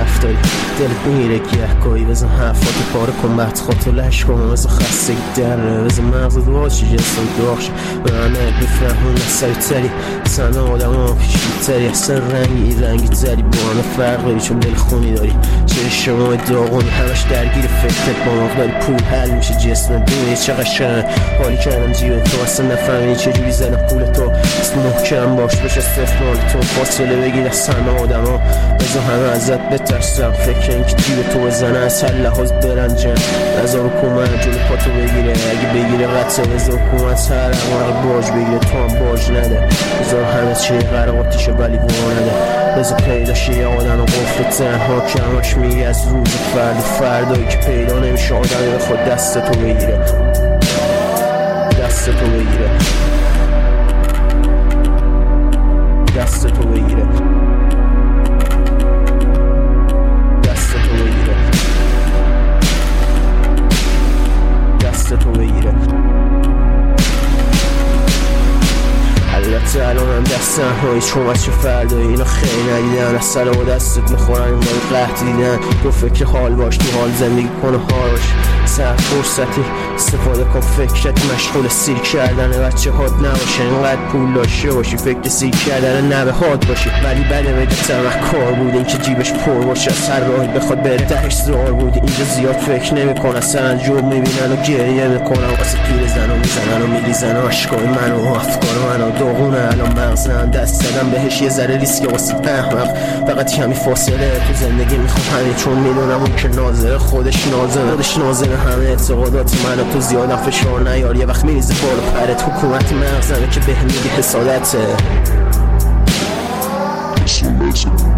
حرف داری دلت میره گهگاهی بزن حرفاتو پاره کن بعد خودتو لش کن مثل خستگی دره بزن مغزت واشی جسم داغش منه بفهمون سری تری سنه آدم ها پیشتری اصلا رنگی تری با همه فرق داری چون دل خونی داری چه شما داغونی همش درگیر فکرت با مقدار پول حل میشه جسم دونی چقدر شن حالی کردم جیب تو اصلا نفهمیدی چجوری زنه پول تو اسم محکم باش بشه صف مال تو فاصله بگیر از همه آدم ها بزا همه ازت بترسم فکر این که جیب تو بزنه از هر لحاظ برنجن بزا حکومت جلو پاتو بگیره اگه بگیره قطعه بزا حکومت هر عمق باج بگیره تو هم باج نده بزا همه چی قرقاتیشه ولی وانده بزا پیدا شه یه آدم و قفل تنها کماش میگه از روز فردایی که پیدا نمیشه آدمی به خود دستتو بگیره دستتو بگیره دستتو بگیره دستتو بگیره دستتو بگیره البته الان هم دست تنهایی چون از چه فردایی اینا خیلی ندیدن از سر و دستت میخورن این باید قهد دیدن تو فکر حال باش تو حال زندگی کنه حال باش سر فرصتی استفاده کن فکرت مشغول سیر کردن بچه هات نباشه اینقدر پول داشته باشی فکر سیر کردن نبه هات باشی ولی بده بده تمک کار بود این که جیبش پر باشه از هر راهی بخواد بره دهش زار بود اینجا زیاد فکر نمیکنن سن جوب میبینن و گریه میکنن واسه پیر زن و میزنن و میریزن و عشقای من و افکار من و داغونه الان مغزن دست زدم بهش یه ذره ریسک واسه احمق فقط کمی فاصله تو زندگی میخوام همین چون میدونم اون که ناظر خودش ناظر همه اعتقادات من و تو زیادم فشار نیار یه وقت میریزه بالا پرت حکومت مغزنه که به هم میگه حسادته